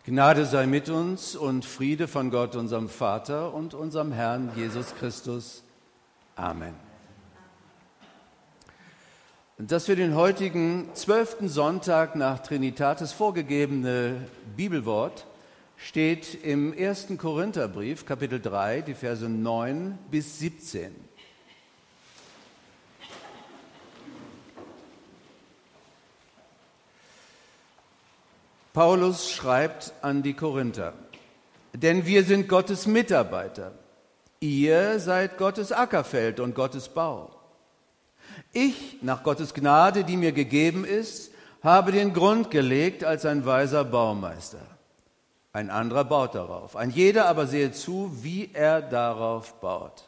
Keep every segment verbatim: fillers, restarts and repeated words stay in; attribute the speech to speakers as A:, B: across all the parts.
A: Gnade sei mit uns und Friede von Gott, unserem Vater und unserem Herrn Jesus Christus. Amen. Das für den heutigen zwölften Sonntag nach Trinitatis vorgegebene Bibelwort steht im ersten Korintherbrief, Kapitel drei, die Verse neun bis siebzehn. Paulus schreibt an die Korinther: Denn wir sind Gottes Mitarbeiter. Ihr seid Gottes Ackerfeld und Gottes Bau. Ich, nach Gottes Gnade, die mir gegeben ist, habe den Grund gelegt als ein weiser Baumeister. Ein anderer baut darauf. Ein jeder aber sehe zu, wie er darauf baut.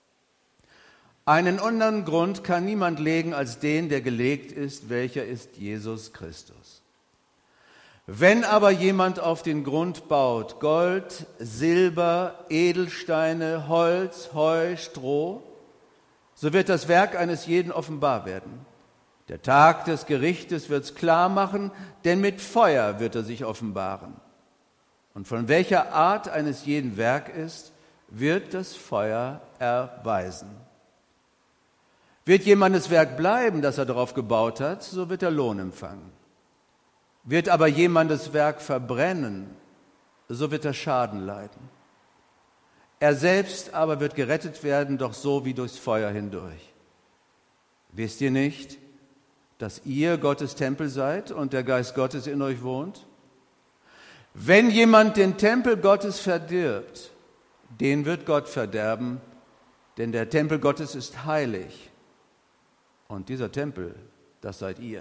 A: Einen anderen Grund kann niemand legen als den, der gelegt ist, welcher ist Jesus Christus. Wenn aber jemand auf den Grund baut, Gold, Silber, Edelsteine, Holz, Heu, Stroh, so wird das Werk eines jeden offenbar werden. Der Tag des Gerichtes wird's klar machen, denn mit Feuer wird er sich offenbaren. Und von welcher Art eines jeden Werk ist, wird das Feuer erweisen. Wird jemandes Werk bleiben, das er darauf gebaut hat, so wird er Lohn empfangen. Wird aber jemandes Werk verbrennen, so wird er Schaden leiden. Er selbst aber wird gerettet werden, doch so wie durchs Feuer hindurch. Wisst ihr nicht, dass ihr Gottes Tempel seid und der Geist Gottes in euch wohnt? Wenn jemand den Tempel Gottes verdirbt, den wird Gott verderben, denn der Tempel Gottes ist heilig. Und dieser Tempel, das seid ihr.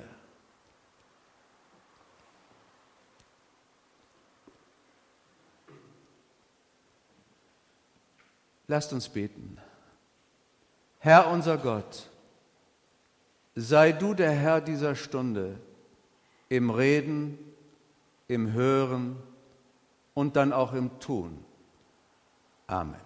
A: Lasst uns beten. Herr unser Gott, sei du der Herr dieser Stunde im Reden, im Hören und dann auch im Tun. Amen.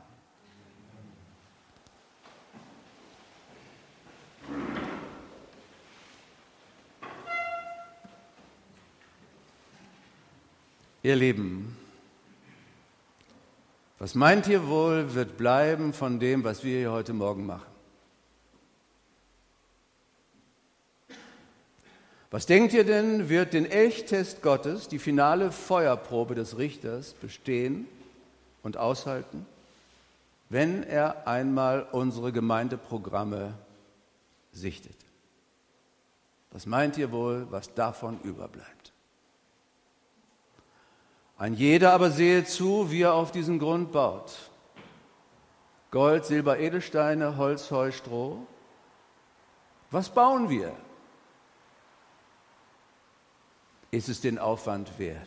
A: Ihr Lieben, was meint ihr wohl, wird bleiben von dem, was wir hier heute Morgen machen? Was denkt ihr denn, wird den Elchtest Gottes, die finale Feuerprobe des Richters, bestehen und aushalten, wenn er einmal unsere Gemeindeprogramme sichtet? Was meint ihr wohl, was davon überbleibt? Ein jeder aber sehe zu, wie er auf diesen Grund baut. Gold, Silber, Edelsteine, Holz, Heu, Stroh. Was bauen wir? Ist es den Aufwand wert?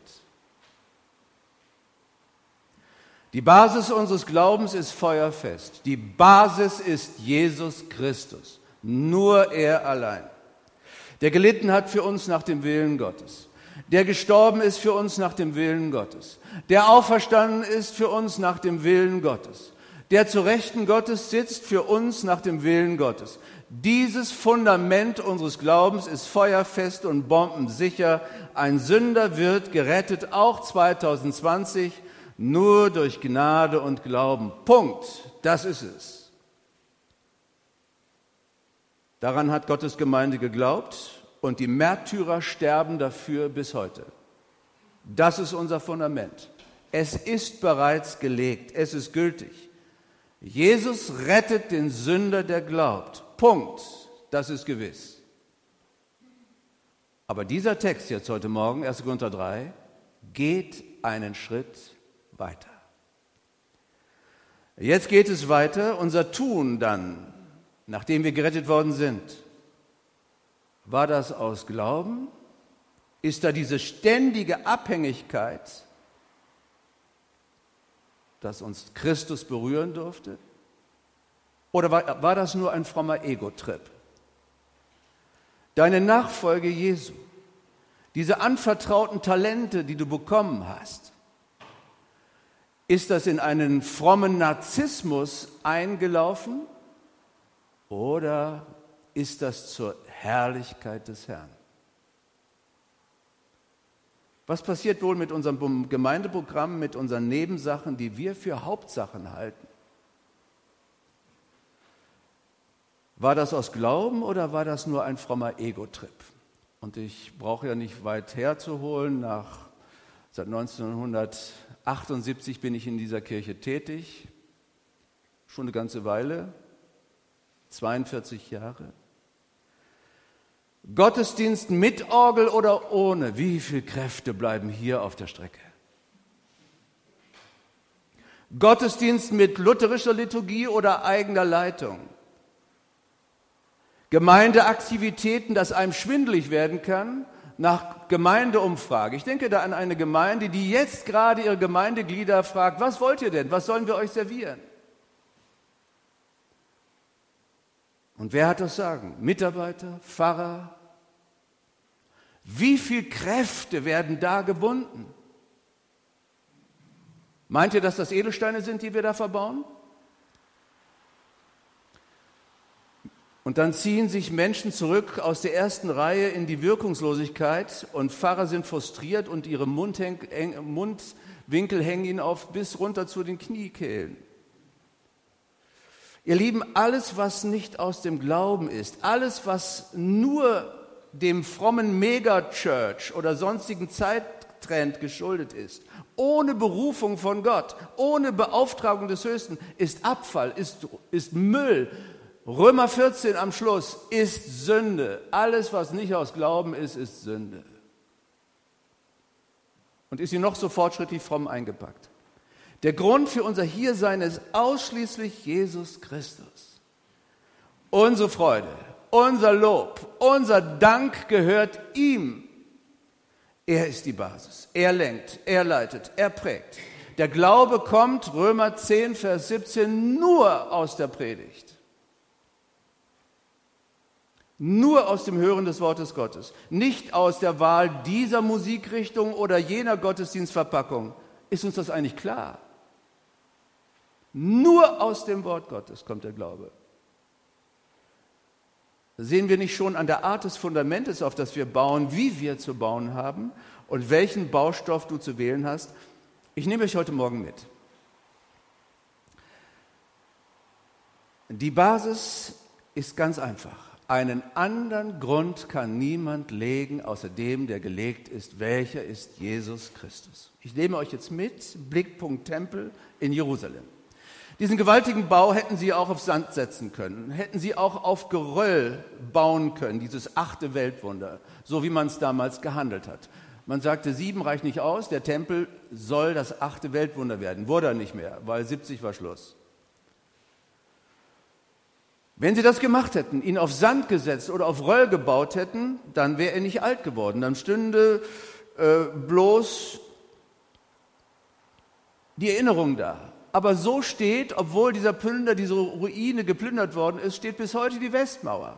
A: Die Basis unseres Glaubens ist feuerfest. Die Basis ist Jesus Christus. Nur er allein. Der gelitten hat für uns nach dem Willen Gottes. Der gestorben ist für uns nach dem Willen Gottes, der auferstanden ist für uns nach dem Willen Gottes, der zu Rechten Gottes sitzt für uns nach dem Willen Gottes. Dieses Fundament unseres Glaubens ist feuerfest und bombensicher. Ein Sünder wird gerettet, auch zwanzig zwanzig, nur durch Gnade und Glauben. Punkt. Das ist es. Daran hat Gottes Gemeinde geglaubt. Und die Märtyrer sterben dafür bis heute. Das ist unser Fundament. Es ist bereits gelegt, es ist gültig. Jesus rettet den Sünder, der glaubt. Punkt. Das ist gewiss. Aber dieser Text jetzt heute Morgen, erster Korinther drei, geht einen Schritt weiter. Jetzt geht es weiter, unser Tun dann, nachdem wir gerettet worden sind. War das aus Glauben? Ist da diese ständige Abhängigkeit, dass uns Christus berühren durfte? Oder war, war das nur ein frommer Ego-Trip? Deine Nachfolge Jesu, diese anvertrauten Talente, die du bekommen hast, ist das in einen frommen Narzissmus eingelaufen oder ist das zur Herrlichkeit des Herrn? Was passiert wohl mit unserem Gemeindeprogramm, mit unseren Nebensachen, die wir für Hauptsachen halten? War das aus Glauben oder war das nur ein frommer Ego-Trip? Und ich brauche ja nicht weit herzuholen. Nach, seit neunzehnhundertachtundsiebzig bin ich in dieser Kirche tätig. Schon eine ganze Weile, zweiundvierzig Jahre. Gottesdienst mit Orgel oder ohne? Wie viele Kräfte bleiben hier auf der Strecke? Gottesdienst mit lutherischer Liturgie oder eigener Leitung? Gemeindeaktivitäten, dass einem schwindelig werden kann, nach Gemeindeumfrage. Ich denke da an eine Gemeinde, die jetzt gerade ihre Gemeindeglieder fragt, was wollt ihr denn, was sollen wir euch servieren? Und wer hat das Sagen? Mitarbeiter, Pfarrer? Wie viel Kräfte werden da gebunden? Meint ihr, dass das Edelsteine sind, die wir da verbauen? Und dann ziehen sich Menschen zurück aus der ersten Reihe in die Wirkungslosigkeit und Pfarrer sind frustriert und ihre Mundwinkel hängen ihnen auf bis runter zu den Kniekehlen. Ihr Lieben, alles, was nicht aus dem Glauben ist, alles, was nur dem frommen Megachurch oder sonstigen Zeittrend geschuldet ist, ohne Berufung von Gott, ohne Beauftragung des Höchsten, ist Abfall, ist, ist Müll. Römer vierzehn am Schluss ist Sünde. Alles, was nicht aus Glauben ist, ist Sünde. Und ist sie noch so fortschrittlich fromm eingepackt. Der Grund für unser Hiersein ist ausschließlich Jesus Christus. Unsere Freude, unser Lob, unser Dank gehört ihm. Er ist die Basis. Er lenkt, er leitet, er prägt. Der Glaube kommt, Römer zehn, Vers siebzehn, nur aus der Predigt. Nur aus dem Hören des Wortes Gottes. Nicht aus der Wahl dieser Musikrichtung oder jener Gottesdienstverpackung. Ist uns das eigentlich klar? Nur aus dem Wort Gottes kommt der Glaube. Sehen wir nicht schon an der Art des Fundamentes, auf das wir bauen, wie wir zu bauen haben und welchen Baustoff du zu wählen hast? Ich nehme euch heute Morgen mit. Die Basis ist ganz einfach. Einen anderen Grund kann niemand legen, außer dem, der gelegt ist. Welcher ist Jesus Christus? Ich nehme euch jetzt mit, Blickpunkt Tempel in Jerusalem. Diesen gewaltigen Bau hätten sie auch auf Sand setzen können, hätten sie auch auf Geröll bauen können, dieses achte Weltwunder, so wie man es damals gehandelt hat. Man sagte, sieben reicht nicht aus, der Tempel soll das achte Weltwunder werden. Wurde er nicht mehr, weil siebzig war Schluss. Wenn sie das gemacht hätten, ihn auf Sand gesetzt oder auf Röll gebaut hätten, dann wäre er nicht alt geworden. Dann stünde äh, bloß die Erinnerung da. Aber so steht, obwohl dieser Plünder, diese Ruine geplündert worden ist, steht bis heute die Westmauer.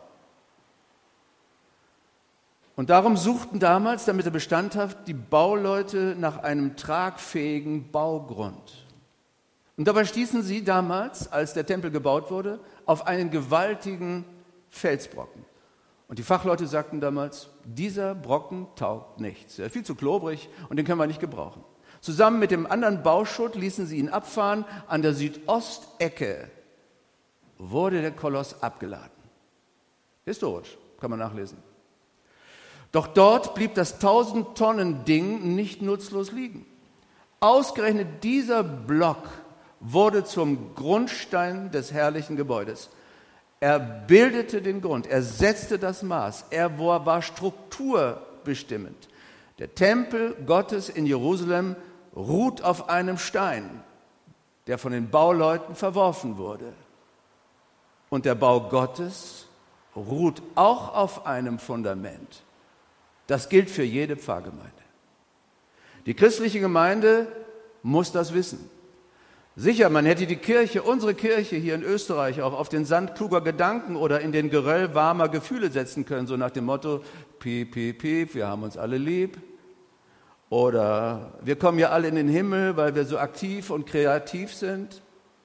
A: Und darum suchten damals, damit er Bestand hat, die Bauleute nach einem tragfähigen Baugrund. Und dabei stießen sie damals, als der Tempel gebaut wurde, auf einen gewaltigen Felsbrocken. Und die Fachleute sagten damals, dieser Brocken taugt nichts. Er ist viel zu klobrig und den können wir nicht gebrauchen. Zusammen mit dem anderen Bauschutt ließen sie ihn abfahren. An der Südostecke wurde der Koloss abgeladen. Historisch, kann man nachlesen. Doch dort blieb das tausend-Tonnen-Ding nicht nutzlos liegen. Ausgerechnet dieser Block wurde zum Grundstein des herrlichen Gebäudes. Er bildete den Grund, er setzte das Maß, er war strukturbestimmend. Der Tempel Gottes in Jerusalem ruht auf einem Stein, der von den Bauleuten verworfen wurde. Und der Bau Gottes ruht auch auf einem Fundament. Das gilt für jede Pfarrgemeinde. Die christliche Gemeinde muss das wissen. Sicher, man hätte die Kirche, unsere Kirche hier in Österreich auch auf den Sand kluger Gedanken oder in den Geröll warmer Gefühle setzen können, so nach dem Motto, piep, piep, piep, wir haben uns alle lieb. Oder wir kommen ja alle in den Himmel, weil wir so aktiv und kreativ sind.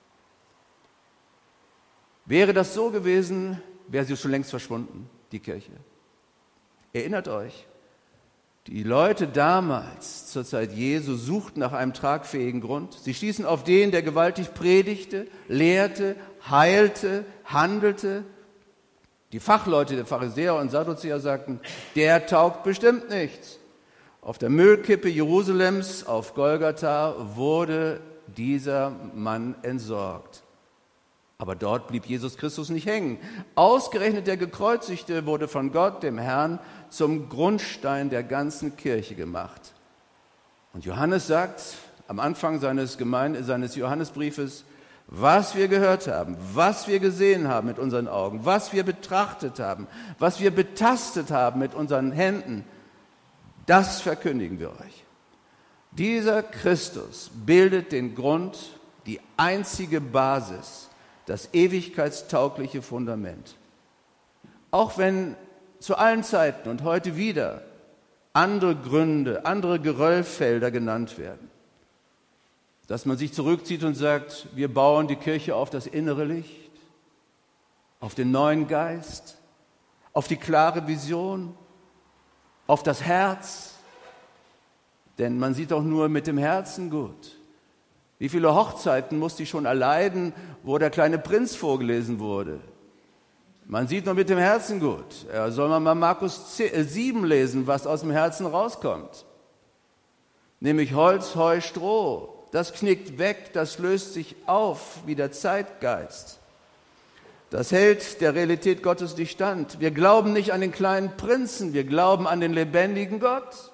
A: Wäre das so gewesen, wäre sie schon längst verschwunden, die Kirche. Erinnert euch, Die Leute damals, zur Zeit Jesu, suchten nach einem tragfähigen Grund. Sie stießen auf den, der gewaltig predigte, lehrte, heilte, handelte. Die Fachleute der Pharisäer und Sadduzäer sagten, der taugt bestimmt nichts. Auf der Müllkippe Jerusalems, auf Golgatha, wurde dieser Mann entsorgt. Aber dort blieb Jesus Christus nicht hängen. Ausgerechnet der Gekreuzigte wurde von Gott, dem Herrn, zum Grundstein der ganzen Kirche gemacht. Und Johannes sagt am Anfang seines, Gemeinde, seines Johannesbriefes, was wir gehört haben, was wir gesehen haben mit unseren Augen, was wir betrachtet haben, was wir betastet haben mit unseren Händen, das verkündigen wir euch. Dieser Christus bildet den Grund, die einzige Basis, das ewigkeitstaugliche Fundament. Auch wenn zu allen Zeiten und heute wieder andere Gründe, andere Geröllfelder genannt werden, dass man sich zurückzieht und sagt, wir bauen die Kirche auf das innere Licht, auf den neuen Geist, auf die klare Vision, auf das Herz, denn man sieht auch nur mit dem Herzen gut. Wie viele Hochzeiten musste ich schon erleiden, wo der kleine Prinz vorgelesen wurde? Man sieht nur mit dem Herzen gut. Ja, soll man mal Markus sieben lesen, was aus dem Herzen rauskommt? Nämlich Holz, Heu, Stroh. Das knickt weg, das löst sich auf wie der Zeitgeist. Das hält der Realität Gottes nicht stand. Wir glauben nicht an den kleinen Prinzen, wir glauben an den lebendigen Gott.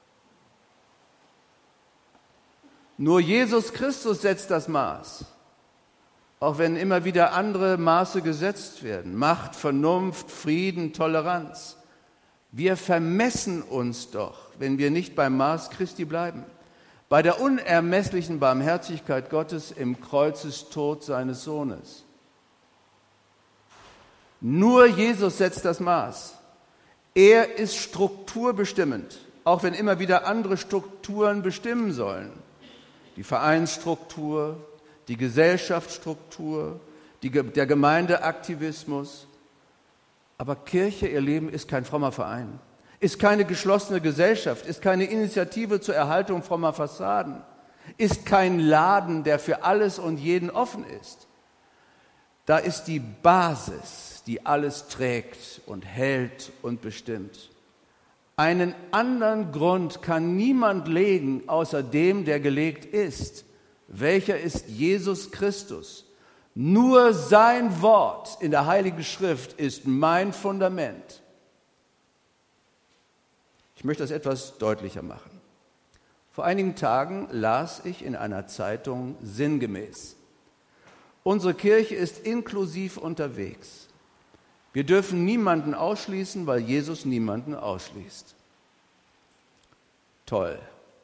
A: Nur Jesus Christus setzt das Maß, auch wenn immer wieder andere Maße gesetzt werden. Macht, Vernunft, Frieden, Toleranz. Wir vermessen uns doch, wenn wir nicht beim Maß Christi bleiben, bei der unermesslichen Barmherzigkeit Gottes im Kreuzestod seines Sohnes. Nur Jesus setzt das Maß. Er ist strukturbestimmend, auch wenn immer wieder andere Strukturen bestimmen sollen. Die Vereinsstruktur, die Gesellschaftsstruktur, die, der Gemeindeaktivismus. Aber Kirche, ihr Leben, ist kein frommer Verein, ist keine geschlossene Gesellschaft, ist keine Initiative zur Erhaltung frommer Fassaden, ist kein Laden, der für alles und jeden offen ist. Da ist die Basis, die alles trägt und hält und bestimmt. Einen anderen Grund kann niemand legen, außer dem, der gelegt ist. Welcher ist Jesus Christus? Nur sein Wort in der Heiligen Schrift ist mein Fundament. Ich möchte das etwas deutlicher machen. Vor einigen Tagen las ich in einer Zeitung sinngemäß: Unsere Kirche ist inklusiv unterwegs. Wir dürfen niemanden ausschließen, weil Jesus niemanden ausschließt. Toll.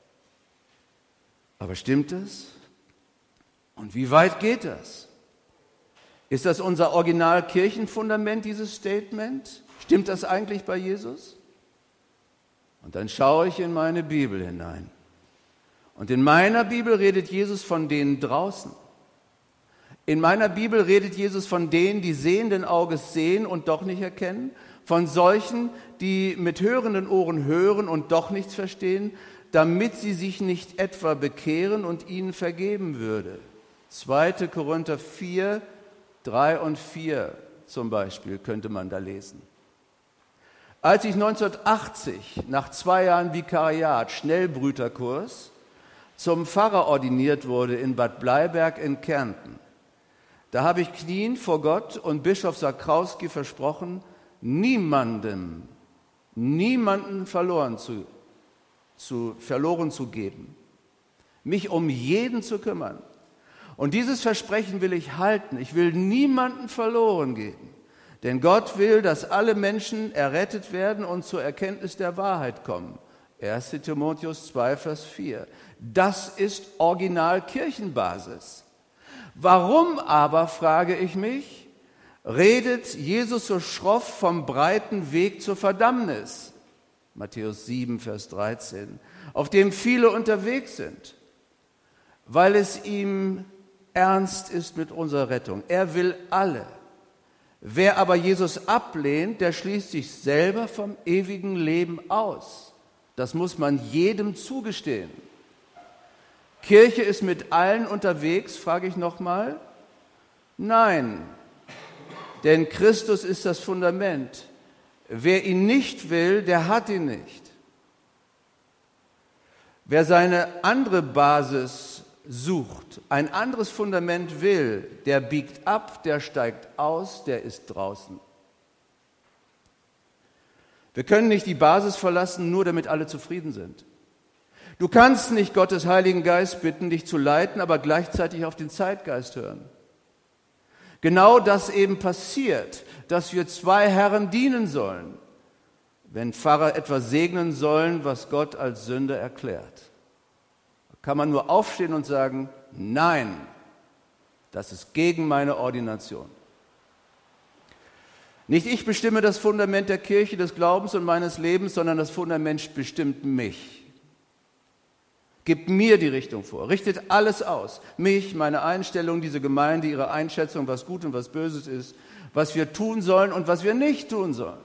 A: Aber stimmt es? Und wie weit geht das? Ist das unser Original-Kirchenfundament, dieses Statement? Stimmt das eigentlich bei Jesus? Und dann schaue ich in meine Bibel hinein. Und in meiner Bibel redet Jesus von denen draußen. In meiner Bibel redet Jesus von denen, die sehenden Auges sehen und doch nicht erkennen, von solchen, die mit hörenden Ohren hören und doch nichts verstehen, damit sie sich nicht etwa bekehren und ihnen vergeben würde. zweiter Korinther vier, drei und vier zum Beispiel könnte man da lesen. Als ich neunzehnhundertachtzig nach zwei Jahren Vikariat, Schnellbrüterkurs, zum Pfarrer ordiniert wurde in Bad Bleiberg in Kärnten, da habe ich kniend vor Gott und Bischof Sakrowski versprochen, niemandem, niemanden verloren zu, zu, verloren zu geben, mich um jeden zu kümmern. Und dieses Versprechen will ich halten. Ich will niemanden verloren geben. Denn Gott will, dass alle Menschen errettet werden und zur Erkenntnis der Wahrheit kommen. erster Timotheus zwei, Vers vier. Das ist Original-Kirchenbasis. Warum aber, frage ich mich, redet Jesus so schroff vom breiten Weg zur Verdammnis? Matthäus sieben, Vers dreizehn. Auf dem viele unterwegs sind. Weil es ihm ernst ist mit unserer Rettung. Er will alle. Wer aber Jesus ablehnt, der schließt sich selber vom ewigen Leben aus. Das muss man jedem zugestehen. Kirche ist mit allen unterwegs, frage ich nochmal. Nein, denn Christus ist das Fundament. Wer ihn nicht will, der hat ihn nicht. Wer seine andere Basis sucht, ein anderes Fundament will, der biegt ab, der steigt aus, der ist draußen. Wir können nicht die Basis verlassen, nur damit alle zufrieden sind. Du kannst nicht Gottes Heiligen Geist bitten, dich zu leiten, aber gleichzeitig auf den Zeitgeist hören. Genau das eben passiert, dass wir zwei Herren dienen sollen, wenn Pfarrer etwas segnen sollen, was Gott als Sünde erklärt. Da kann man nur aufstehen und sagen, nein, das ist gegen meine Ordination. Nicht ich bestimme das Fundament der Kirche, des Glaubens und meines Lebens, sondern das Fundament bestimmt mich. Gibt mir die Richtung vor, richtet alles aus. Mich, meine Einstellung, diese Gemeinde, ihre Einschätzung, was gut und was Böses ist, was wir tun sollen und was wir nicht tun sollen.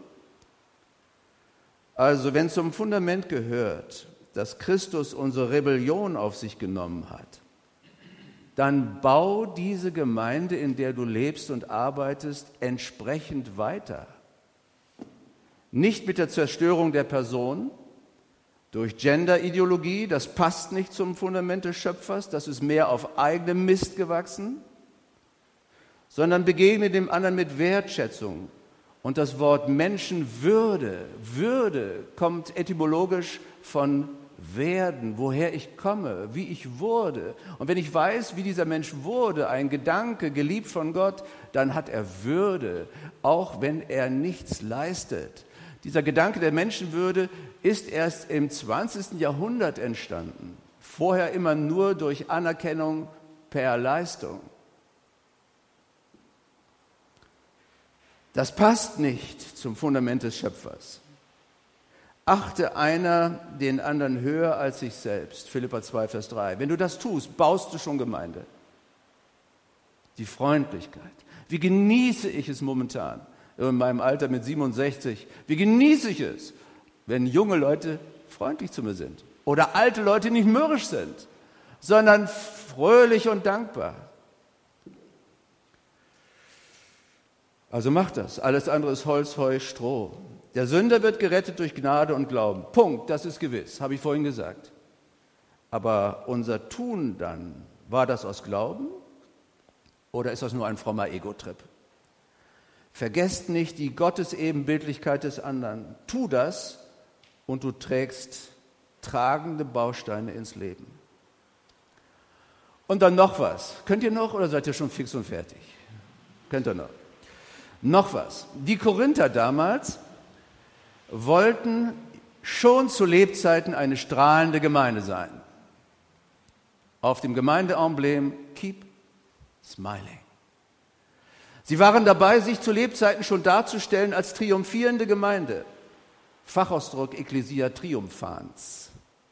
A: Also, wenn zum Fundament gehört, dass Christus unsere Rebellion auf sich genommen hat, dann bau diese Gemeinde, in der du lebst und arbeitest, entsprechend weiter. Nicht mit der Zerstörung der Person, durch Genderideologie, das passt nicht zum Fundament des Schöpfers, das ist mehr auf eigenem Mist gewachsen, sondern begegne dem anderen mit Wertschätzung. Und das Wort Menschenwürde, Würde kommt etymologisch von werden, woher ich komme, wie ich wurde. Und wenn ich weiß, wie dieser Mensch wurde, ein Gedanke, geliebt von Gott, dann hat er Würde, auch wenn er nichts leistet. Dieser Gedanke der Menschenwürde ist erst im zwanzigsten Jahrhundert entstanden. Vorher immer nur durch Anerkennung per Leistung. Das passt nicht zum Fundament des Schöpfers. Achte einer den anderen höher als sich selbst. Philipper zwei, Vers drei. Wenn du das tust, baust du schon Gemeinde. Die Freundlichkeit. Wie genieße ich es momentan? In meinem Alter mit siebenundsechzig, wie genieße ich es, wenn junge Leute freundlich zu mir sind oder alte Leute nicht mürrisch sind, sondern fröhlich und dankbar. Also mach das. Alles andere ist Holz, Heu, Stroh. Der Sünder wird gerettet durch Gnade und Glauben. Punkt, das ist gewiss, habe ich vorhin gesagt. Aber unser Tun dann, war das aus Glauben oder ist das nur ein frommer Ego-Trip? Vergesst nicht die Gottesebenbildlichkeit des anderen. Tu das und du trägst tragende Bausteine ins Leben. Und dann noch was. Könnt ihr noch oder seid ihr schon fix und fertig? Könnt ihr noch? Noch was. Die Korinther damals wollten schon zu Lebzeiten eine strahlende Gemeinde sein. Auf dem Gemeindeemblem Keep Smiling. Sie waren dabei, sich zu Lebzeiten schon darzustellen als triumphierende Gemeinde. Fachausdruck Ecclesia Triumphans.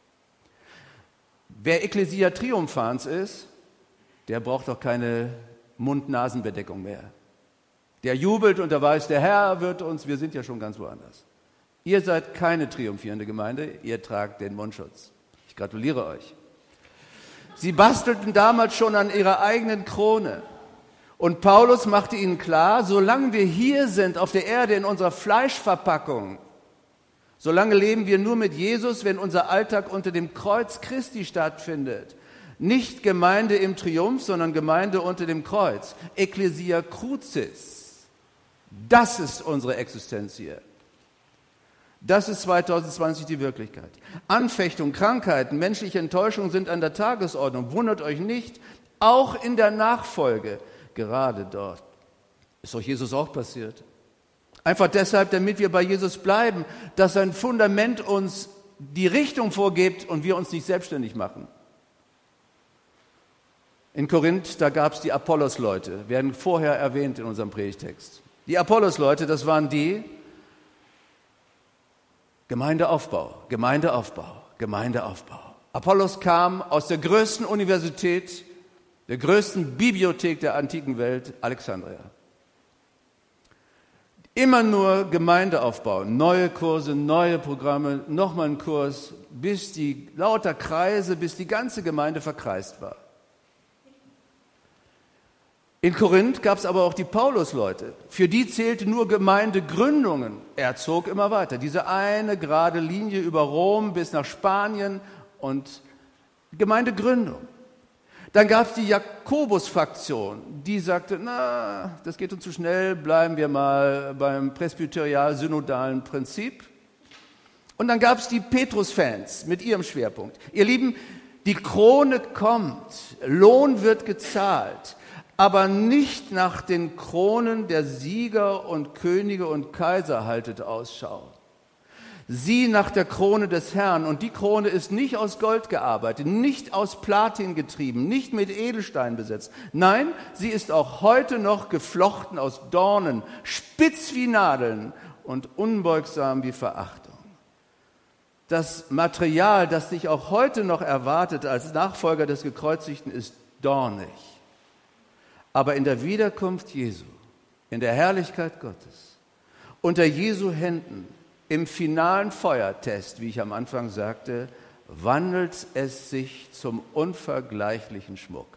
A: Wer Ecclesia Triumphans ist, der braucht doch keine Mund-Nasen-Bedeckung mehr. Der jubelt und der weiß, der Herr wird uns, wir sind ja schon ganz woanders. Ihr seid keine triumphierende Gemeinde, ihr tragt den Mundschutz. Ich gratuliere euch. Sie bastelten damals schon an ihrer eigenen Krone. Und Paulus machte ihnen klar, solange wir hier sind auf der Erde in unserer Fleischverpackung, solange leben wir nur mit Jesus, wenn unser Alltag unter dem Kreuz Christi stattfindet. Nicht Gemeinde im Triumph, sondern Gemeinde unter dem Kreuz. Ecclesia Crucis. Das ist unsere Existenz hier. Das ist zwanzig zwanzig die Wirklichkeit. Anfechtung, Krankheiten, menschliche Enttäuschungen sind an der Tagesordnung. Wundert euch nicht, auch in der Nachfolge. Gerade dort ist doch Jesus auch passiert. Einfach deshalb, damit wir bei Jesus bleiben, dass sein Fundament uns die Richtung vorgibt und wir uns nicht selbstständig machen. In Korinth, da gab es die Apollos-Leute, werden vorher erwähnt in unserem Predigtext. Die Apollos-Leute, das waren die Gemeindeaufbau, Gemeindeaufbau, Gemeindeaufbau. Apollos kam aus der größten Universität, der größten Bibliothek der antiken Welt, Alexandria. Immer nur Gemeindeaufbau, neue Kurse, neue Programme, nochmal ein Kurs, bis die lauter Kreise, bis die ganze Gemeinde verkreist war. In Korinth gab es aber auch die Paulusleute. Für die zählte nur Gemeindegründungen. Er zog immer weiter. Diese eine gerade Linie über Rom bis nach Spanien und Gemeindegründung. Dann gab es die Jakobus-Fraktion, die sagte, na, das geht uns zu schnell, bleiben wir mal beim presbyterial-synodalen Prinzip. Und dann gab es die Petrus-Fans mit ihrem Schwerpunkt. Ihr Lieben, die Krone kommt, Lohn wird gezahlt, aber nicht nach den Kronen der Sieger und Könige und Kaiser haltet Ausschau. Sieh nach der Krone des Herrn, und die Krone ist nicht aus Gold gearbeitet, nicht aus Platin getrieben, nicht mit Edelstein besetzt. Nein, sie ist auch heute noch geflochten aus Dornen, spitz wie Nadeln und unbeugsam wie Verachtung. Das Material, das dich auch heute noch erwartet als Nachfolger des Gekreuzigten, ist dornig. Aber in der Wiederkunft Jesu, in der Herrlichkeit Gottes, unter Jesu Händen, im finalen Feuertest, wie ich am Anfang sagte, wandelt es sich zum unvergleichlichen Schmuck.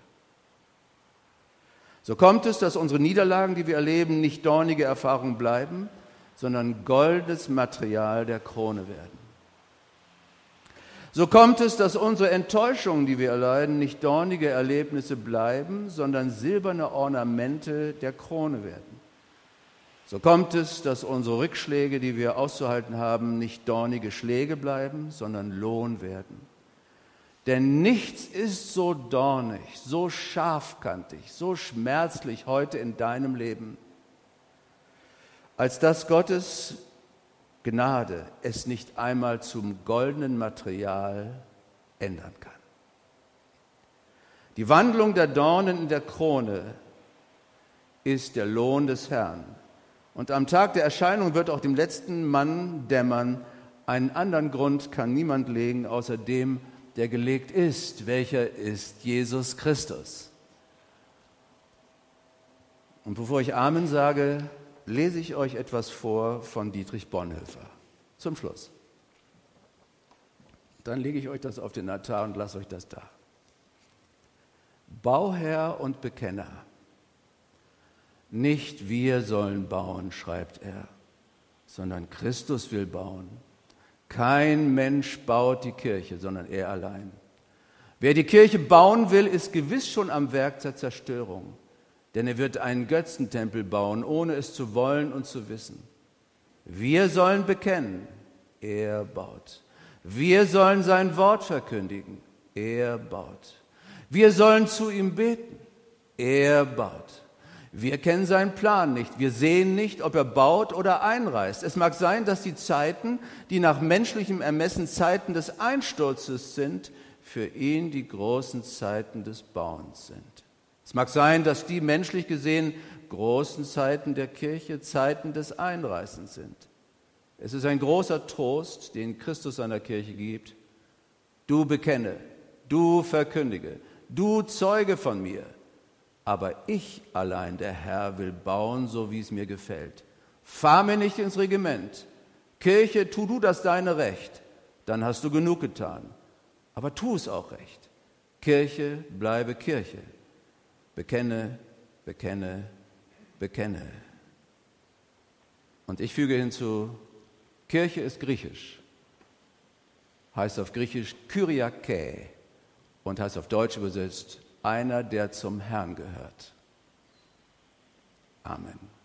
A: So kommt es, dass unsere Niederlagen, die wir erleben, nicht dornige Erfahrungen bleiben, sondern goldenes Material der Krone werden. So kommt es, dass unsere Enttäuschungen, die wir erleiden, nicht dornige Erlebnisse bleiben, sondern silberne Ornamente der Krone werden. So kommt es, dass unsere Rückschläge, die wir auszuhalten haben, nicht dornige Schläge bleiben, sondern Lohn werden. Denn nichts ist so dornig, so scharfkantig, so schmerzlich heute in deinem Leben, als dass Gottes Gnade es nicht einmal zum goldenen Material ändern kann. Die Wandlung der Dornen in der Krone ist der Lohn des Herrn. Und am Tag der Erscheinung wird auch dem letzten Mann dämmern, einen anderen Grund kann niemand legen, außer dem, der gelegt ist. Welcher ist Jesus Christus? Und bevor ich Amen sage, lese ich euch etwas vor von Dietrich Bonhoeffer. Zum Schluss. Dann lege ich euch das auf den Altar und lasse euch das da. Bauherr und Bekenner. Nicht wir sollen bauen, schreibt er, sondern Christus will bauen. Kein Mensch baut die Kirche, sondern er allein. Wer die Kirche bauen will, ist gewiss schon am Werk der Zerstörung. Denn er wird einen Götzentempel bauen, ohne es zu wollen und zu wissen. Wir sollen bekennen, er baut. Wir sollen sein Wort verkündigen, er baut. Wir sollen zu ihm beten, er baut. Wir kennen seinen Plan nicht. Wir sehen nicht, ob er baut oder einreißt. Es mag sein, dass die Zeiten, die nach menschlichem Ermessen Zeiten des Einsturzes sind, für ihn die großen Zeiten des Bauens sind. Es mag sein, dass die menschlich gesehen großen Zeiten der Kirche Zeiten des Einreißens sind. Es ist ein großer Trost, den Christus seiner Kirche gibt. Du bekenne, du verkündige, du zeuge von mir. Aber ich allein, der Herr, will bauen, so wie es mir gefällt. Fahr mir nicht ins Regiment. Kirche, tu du das deine Recht, dann hast du genug getan. Aber tu es auch recht. Kirche, bleibe Kirche. Bekenne, bekenne, bekenne. Und ich füge hinzu, Kirche ist griechisch, heißt auf Griechisch Kyriake und heißt auf Deutsch übersetzt einer, der zum Herrn gehört. Amen.